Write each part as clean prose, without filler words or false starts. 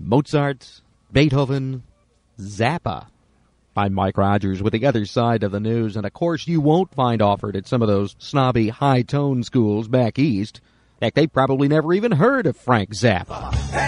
Mozart, Beethoven, Zappa. I'm Mike Rogers with the other side of the news, and of course you won't find offered at some of those snobby high-tone schools back east. In fact, they probably never even heard of Frank Zappa,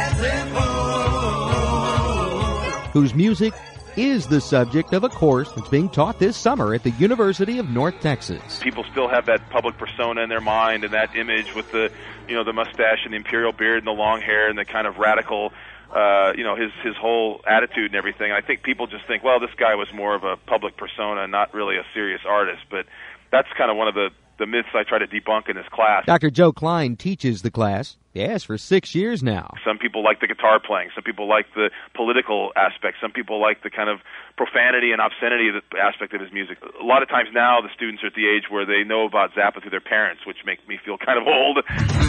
whose music is the subject of a course that's being taught this summer at the University of North Texas. People still have that public persona in their mind and that image with the mustache and the imperial beard and the long hair and the kind of radical, his whole attitude and everything. I think people just think, well, this guy was more of a public persona, not really a serious artist. But that's kind of one of the myths I try to debunk in this class. Dr. Joe Klein teaches the class, yes, for 6 years now. Some people like the guitar playing. Some people like the political aspect. Some people like the kind of profanity and obscenity aspect of his music. A lot of times now the students are at the age where they know about Zappa through their parents, which makes me feel kind of old.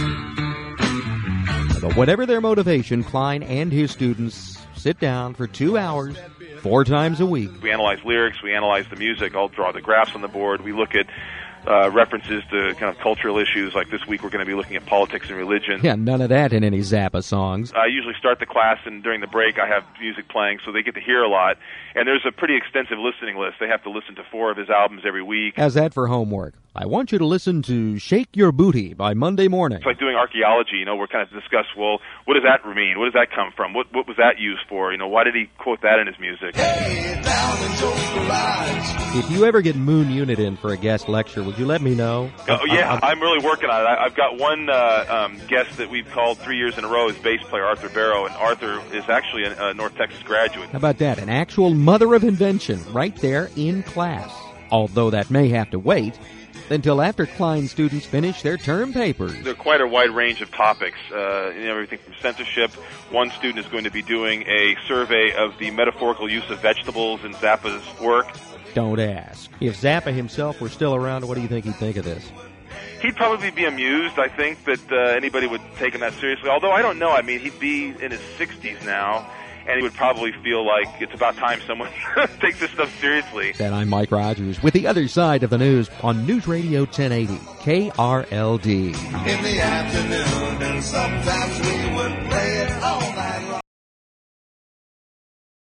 But whatever their motivation, Klein and his students sit down for 2 hours, 4 times a week. We analyze lyrics. We analyze the music. I'll draw the graphs on the board. We look at references to kind of cultural issues. Like this week we're going to be looking at politics and religion. Yeah, none of that in any Zappa songs. I usually start the class, and during the break I have music playing, so they get to hear a lot. And there's a pretty extensive listening list. They have to listen to 4 of his albums every week. How's that for homework? I want you to listen to Shake Your Booty by Monday morning. It's like doing archaeology. We're kind of discuss, well, what does that mean? What does that come from? What was that used for? Why did he quote that in his music? Hey, down in Joe's garage. If you ever get Moon Unit in for a guest lecture, would you let me know? Oh, yeah, I'm really working on it. I've got one guest that we've called 3 years in a row, is bass player Arthur Barrow, and Arthur is actually a North Texas graduate. How about that? An actual mother of invention right there in class. Although that may have to wait until after Klein students finish their term papers. There are quite a wide range of topics, everything from censorship. One student is going to be doing a survey of the metaphorical use of vegetables in Zappa's work. Don't ask. If Zappa himself were still around, what do you think he'd think of this? He'd probably be amused, I think, that anybody would take him that seriously. Although, I don't know. I mean, he'd be in his 60s now, and he would probably feel like it's about time someone takes this stuff seriously. And I'm Mike Rogers with the other side of the news on News Radio 1080, KRLD. In the afternoon, and sometimes we would play